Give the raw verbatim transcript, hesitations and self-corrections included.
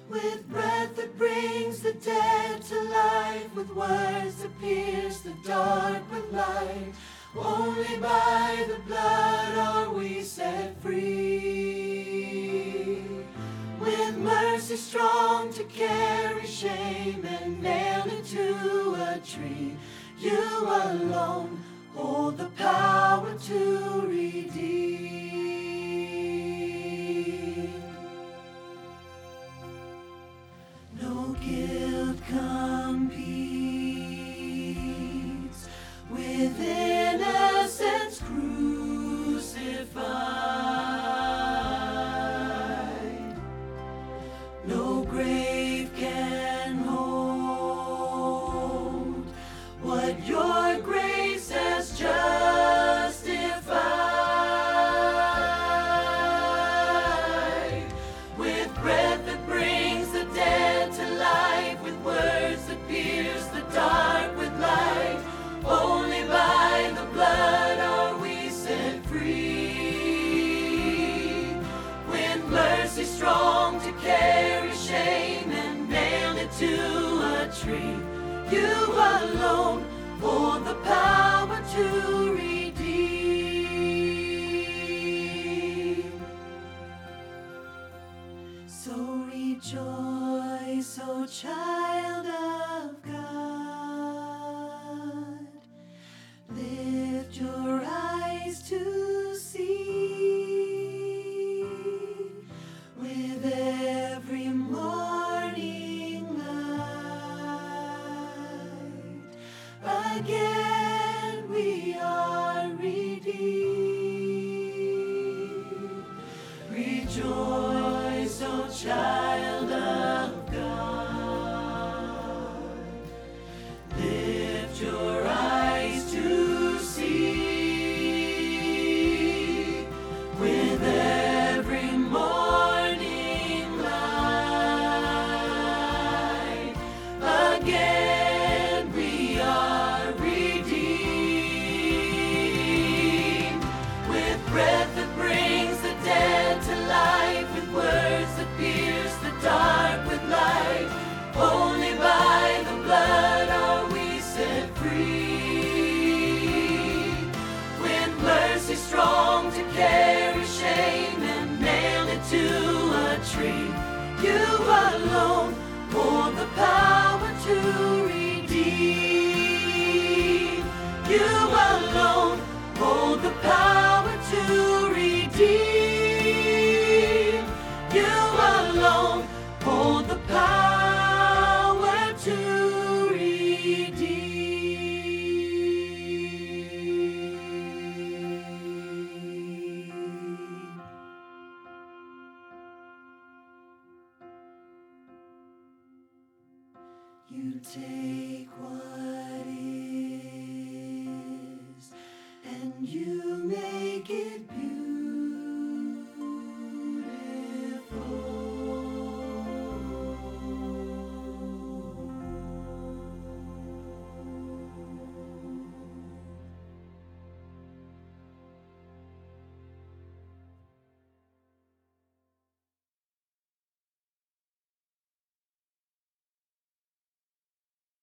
with breath that brings the dead to life, with words that pierce the dark with light. Only by the blood are we set free, with mercy strong to carry shame and nail it to a tree. You alone hold the power to redeem. No guilt competes with innocence crucified. No grave can hold what your grace has justified. With breath that brings the dead to life, with words that pierce the dark with light. Only by the blood are we set free, with mercy strong to carry shame and nail it to a tree. You alone hold the power to redeem. So rejoice, O child of God. Lift your eyes to see, with every morning light. Again we are redeemed. Rejoice, O child of God. Lift your eyes to see, with every morning light. Again we are redeemed, with breath that brings the dead to life, with words that pierce the dark with light. Only by the blood are we set free, with mercy strong to carry shame and nail it to a tree. You alone hold the power to redeem. You alone hold the power to redeem. You alone hold the power to redeem. You take what is and you make it beautiful.